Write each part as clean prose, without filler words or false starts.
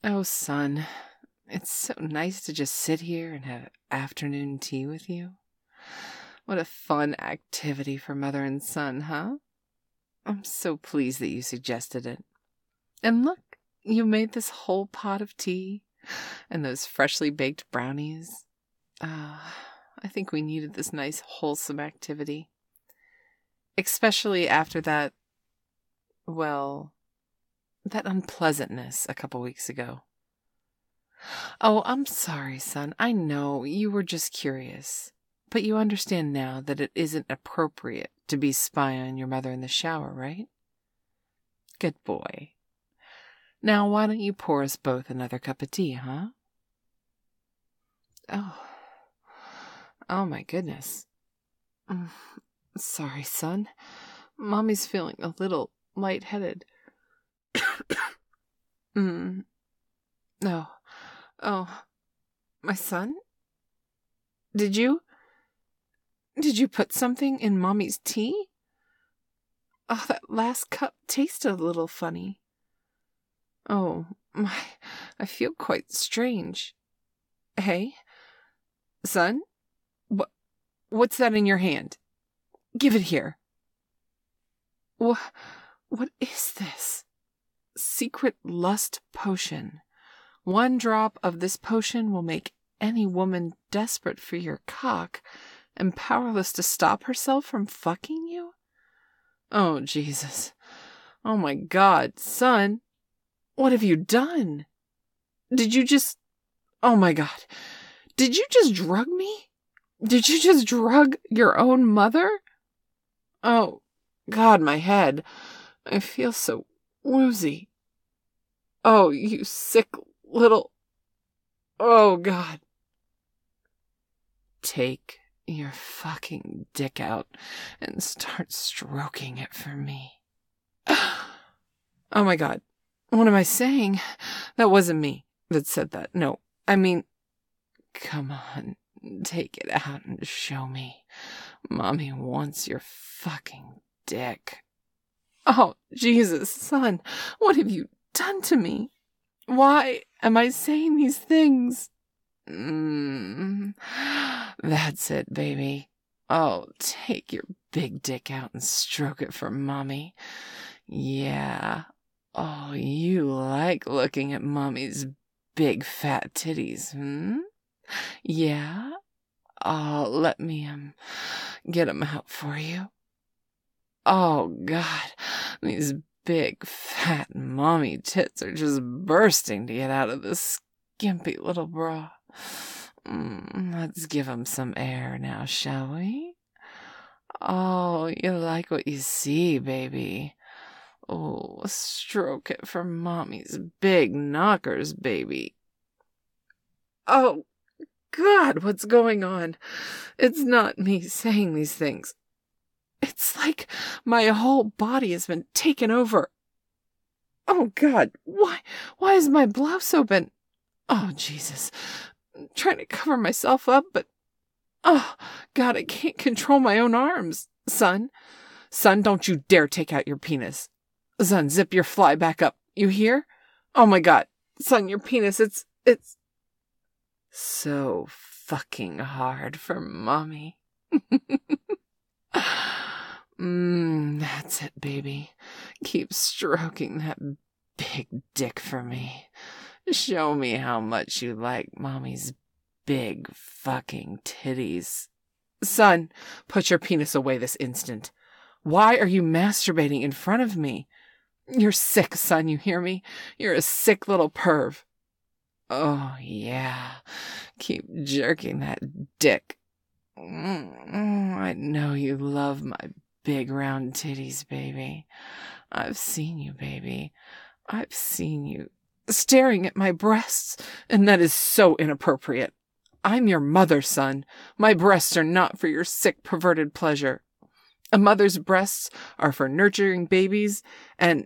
Oh, son, it's so nice to just sit here and have afternoon tea with you. What a fun activity for mother and son, huh? I'm so pleased that you suggested it. And look, you made this whole pot of tea and those freshly baked brownies. I think we needed this nice wholesome activity. Especially after that unpleasantness a couple weeks ago. Oh, I'm sorry, son. I know you were just curious. But you understand now that it isn't appropriate to be spying on your mother in the shower, right? Good boy. Now, why don't you pour us both another cup of tea, huh? Oh my goodness. Sorry, son. Mommy's feeling a little lightheaded. Oh, my son? Did you put something in Mommy's tea? Oh, that last cup tasted a little funny. Oh, I feel quite strange. Hey, son? What's that in your hand? Give it here. What is this? Secret lust potion. 1 drop of this potion will make any woman desperate for your cock and powerless to stop herself from fucking you? Oh, Jesus. Oh, my God, son. What have you done? Oh, my God. Did you just drug me? Did you just drug your own mother? Oh, God, my head. I feel so woozy. Oh, you sick little... Oh, God. Take your fucking dick out and start stroking it for me. Oh, my God. What am I saying? That wasn't me that said that. No, I mean, come on. Take it out and show me. Mommy wants your fucking dick. Oh, Jesus, son, what have you done to me? Why am I saying these things? That's it, baby. Oh, take your big dick out and stroke it for Mommy. Yeah. Oh, you like looking at Mommy's big fat titties, Yeah? Oh, let me, get them out for you. Oh, God, these big, fat mommy tits are just bursting to get out of this skimpy little bra. Let's give them some air now, shall we? Oh, you like what you see, baby. Oh, stroke it for Mommy's big knockers, baby. Oh, God, what's going on? It's not me saying these things. It's like my whole body has been taken over. Oh, God, why is my blouse open? Oh, Jesus. I'm trying to cover myself up, but... Oh, God, I can't control my own arms. Son, don't you dare take out your penis. Son, zip your fly back up. You hear? Oh, my God. Son, your penis, it's... so fucking hard for Mommy. That's it, baby. Keep stroking that big dick for me. Show me how much you like Mommy's big fucking titties. Son, put your penis away this instant. Why are you masturbating in front of me? You're sick, son, you hear me? You're a sick little perv. Oh, yeah. Keep jerking that dick. I know you love my big round titties, baby. I've seen you, baby. I've seen you staring at my breasts, and that is so inappropriate. I'm your mother, son. My breasts are not for your sick, perverted pleasure. A mother's breasts are for nurturing babies and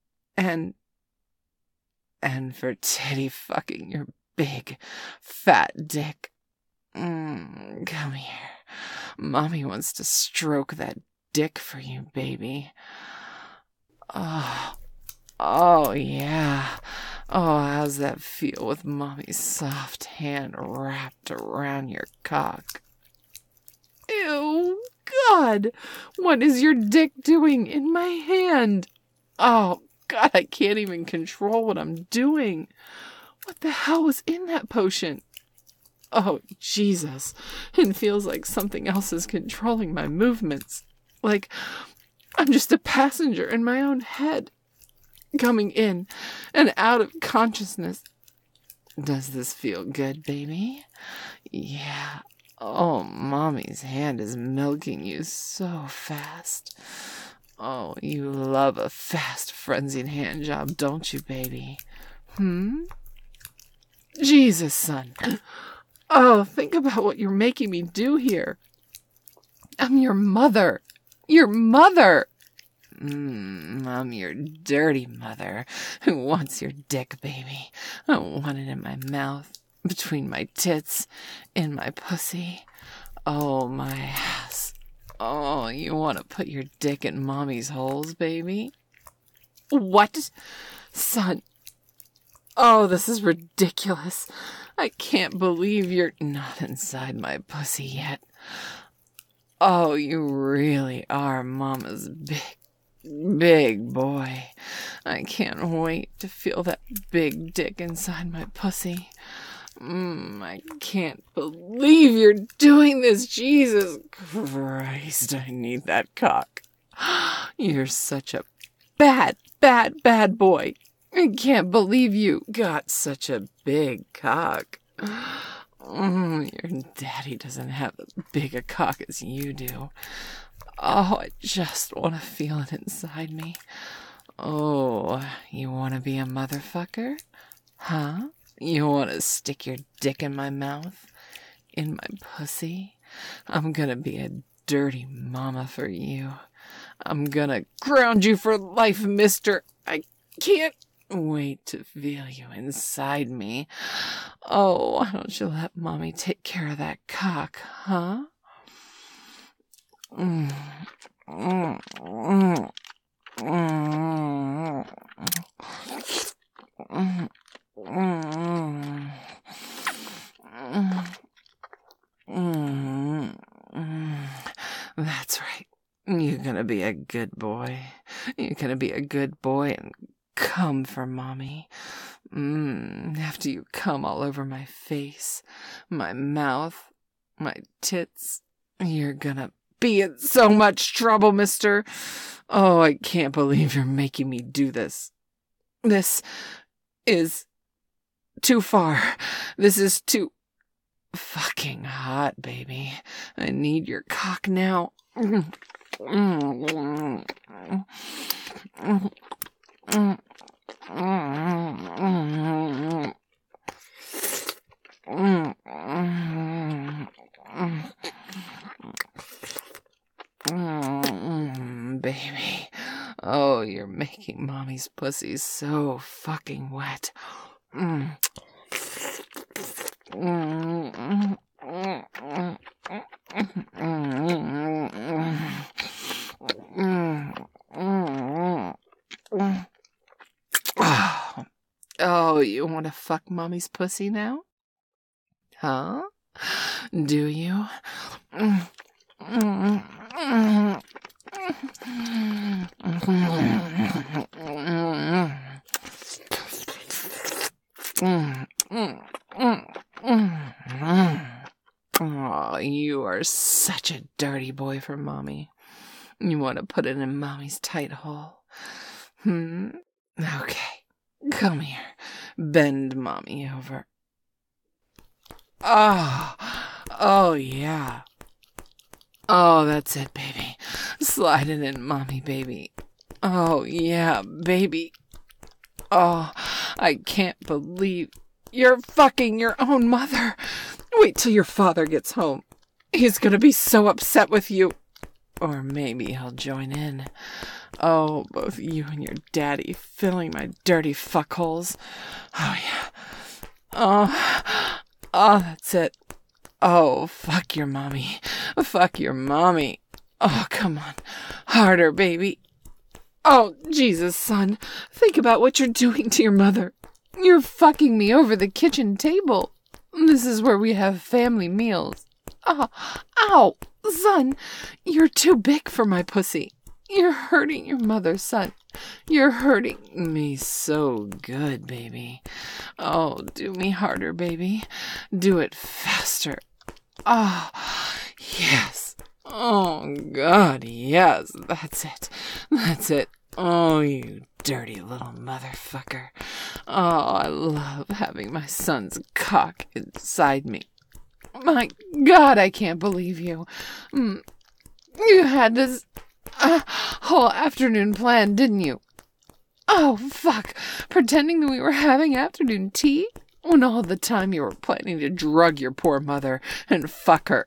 for titty fucking your big, fat dick. Come here. Mommy wants to stroke that dick for you, baby. Oh, yeah. Oh, how's that feel with mommy's soft hand wrapped around your cock? Ew, God, what is your dick doing in my hand? Oh, God, I can't even control what I'm doing. What the hell was in that potion? Oh, Jesus, it feels like something else is controlling my movements. Like I'm just a passenger in my own head, coming in and out of consciousness. Does this feel good, baby? Yeah. Oh, mommy's hand is milking you so fast. Oh, you love a fast, frenzied hand job, don't you, baby? Jesus, son. Oh, think about what you're making me do here. I'm your mother. Your mother. I'm your dirty mother who wants your dick, baby. I want it in my mouth, between my tits, in my pussy. Oh, my ass. Oh, you want to put your dick in mommy's holes, baby? What? Son. Oh, this is ridiculous. I can't believe you're not inside my pussy yet. Oh, you really are mama's big boy. I can't wait to feel that big dick inside my pussy. I can't believe you're doing this. Jesus Christ, I need that cock. You're such a bad boy. I can't believe you got such a big cock. Your daddy doesn't have as big a cock as you do. Oh, I just want to feel it inside me. Oh, you want to be a motherfucker? Huh? You want to stick your dick in my mouth? In my pussy? I'm gonna be a dirty mama for you. I'm gonna ground you for life, mister. I can't wait to feel you inside me. Oh, why don't you let mommy take care of that cock, huh? That's right. You're gonna be a good boy. You're gonna be a good boy and come for mommy. After you come all over my face, my mouth, my tits, you're gonna be in so much trouble, mister. Oh, I can't believe you're making me do this. This is too far. This is too fucking hot, baby. I need your cock now. Baby. Oh, you're making mommy's pussy so fucking wet. Oh, you want to fuck mommy's pussy now? Huh? Do you? Oh, you are such a dirty boy for mommy. You want to put it in mommy's tight hole? Okay. Come here. Bend mommy over. Oh, yeah. Oh, that's it, baby. Slide it in, mommy, baby. Oh, yeah, baby. Oh, I can't believe you're fucking your own mother. Wait till your father gets home. He's gonna be so upset with you. Or maybe he'll join in. Oh, both you and your daddy filling my dirty fuckholes. Oh, yeah. Oh, that's it. Oh, fuck your mommy. Fuck your mommy. Oh, come on. Harder, baby. Oh, Jesus, son. Think about what you're doing to your mother. You're fucking me over the kitchen table. This is where we have family meals. Oh, ow, son, you're too big for my pussy. You're hurting your mother, son. You're hurting me so good, baby. Oh, do me harder, baby. Do it faster. Oh, yes. Oh, God, yes. That's it. That's it. Oh, you dirty little motherfucker. Oh, I love having my son's cock inside me. My God, I can't believe you. You had this whole afternoon planned, didn't you? Oh, fuck. Pretending that we were having afternoon tea? When all the time you were planning to drug your poor mother and fuck her.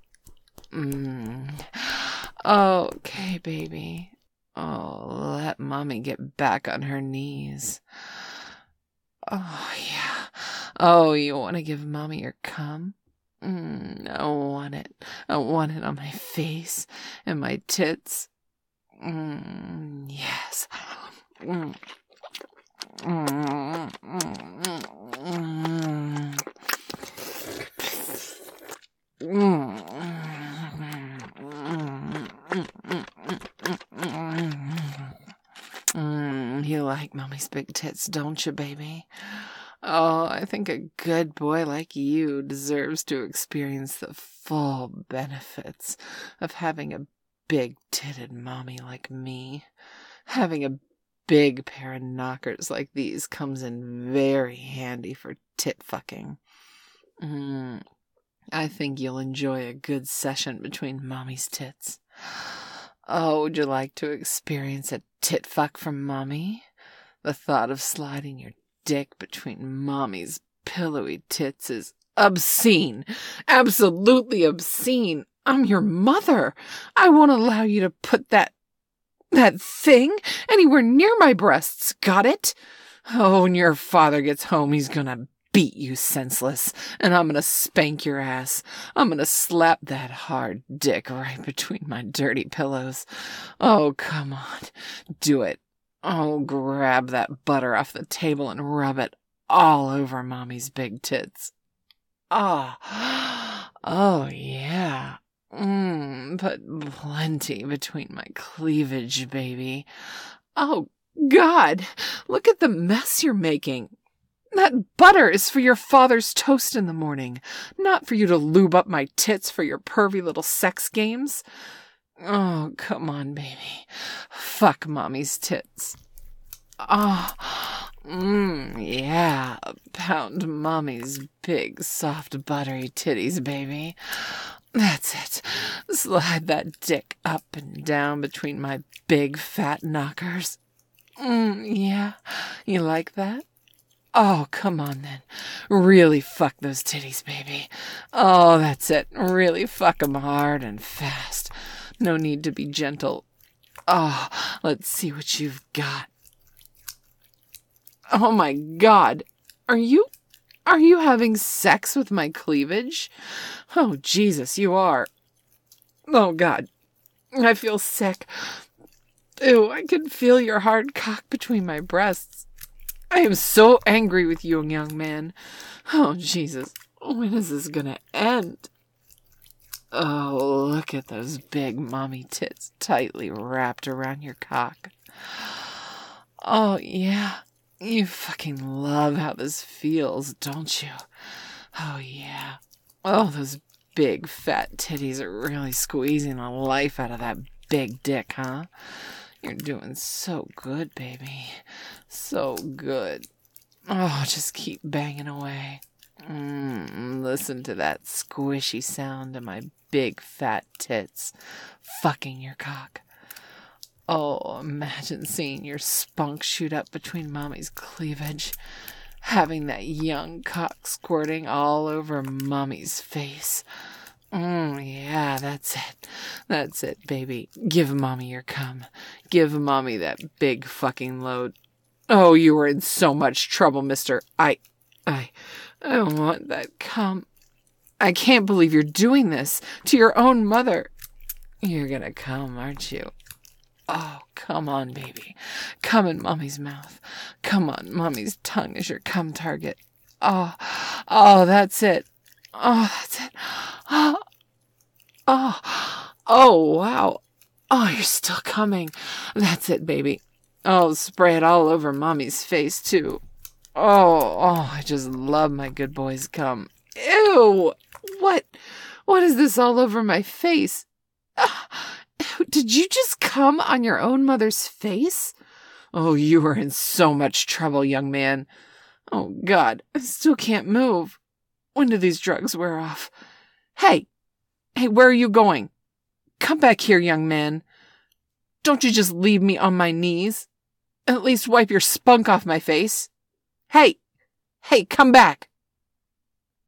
Okay, baby. Oh, let mommy get back on her knees. Oh, yeah. Oh, you want to give mommy your cum? I want it. I want it on my face and my tits. Yes. You like mommy's big tits, don't you, baby? Oh, I think a good boy like you deserves to experience the full benefits of having a big-titted mommy like me. Having a big pair of knockers like these comes in very handy for tit fucking. I think you'll enjoy a good session between mommy's tits. Oh, would you like to experience a tit fuck from mommy? The thought of sliding your dick between mommy's pillowy tits is obscene. Absolutely obscene. I'm your mother. I won't allow you to put that thing anywhere near my breasts. Got it? Oh, when your father gets home, he's gonna beat you senseless, and I'm gonna spank your ass. I'm gonna slap that hard dick right between my dirty pillows. Oh, come on. Do it. Oh, grab that butter off the table and rub it all over mommy's big tits. Oh, yeah. Put plenty between my cleavage, baby. Oh, God, look at the mess you're making. That butter is for your father's toast in the morning, not for you to lube up my tits for your pervy little sex games. Oh, come on, baby. Fuck mommy's tits. Oh, yeah. Pound mommy's big, soft, buttery titties, baby. That's it. Slide that dick up and down between my big, fat knockers. Yeah. You like that? Oh, come on then. Really fuck those titties, baby. Oh, that's it. Really fuck 'em hard and fast. No need to be gentle. Oh, let's see what you've got. Oh my God. Are you having sex with my cleavage? Oh, Jesus, you are. Oh, God. I feel sick. Ew, I can feel your hard cock between my breasts. I am so angry with you, young man. Oh, Jesus. When is this gonna end? Oh, look at those big mommy tits tightly wrapped around your cock. Oh, yeah. You fucking love how this feels, don't you? Oh, yeah. Oh, those big fat titties are really squeezing the life out of that big dick, huh? You're doing so good, baby. So good. Oh, just keep banging away. Listen to that squishy sound of my big fat tits fucking your cock. Oh, imagine seeing your spunk shoot up between mommy's cleavage, having that young cock squirting all over mommy's face. Yeah, that's it. That's it, baby. Give mommy your cum. Give mommy that big fucking load. Oh, you are in so much trouble, mister. I want that cum. I can't believe you're doing this to your own mother. You're gonna come, aren't you? Oh, come on, baby. Come in Mommy's mouth. Come on, Mommy's tongue is your cum target. Oh, that's it. Oh, that's it. Oh, wow. Oh, you're still coming. That's it, baby. Oh, spray it all over Mommy's face, too. Oh, I just love my good boy's cum. Ew! What is this all over my face? Did you just come on your own mother's face? Oh, you are in so much trouble, young man. Oh, God, I still can't move. When do these drugs wear off? Hey, where are you going? Come back here, young man. Don't you just leave me on my knees. At least wipe your spunk off my face. Hey, come back.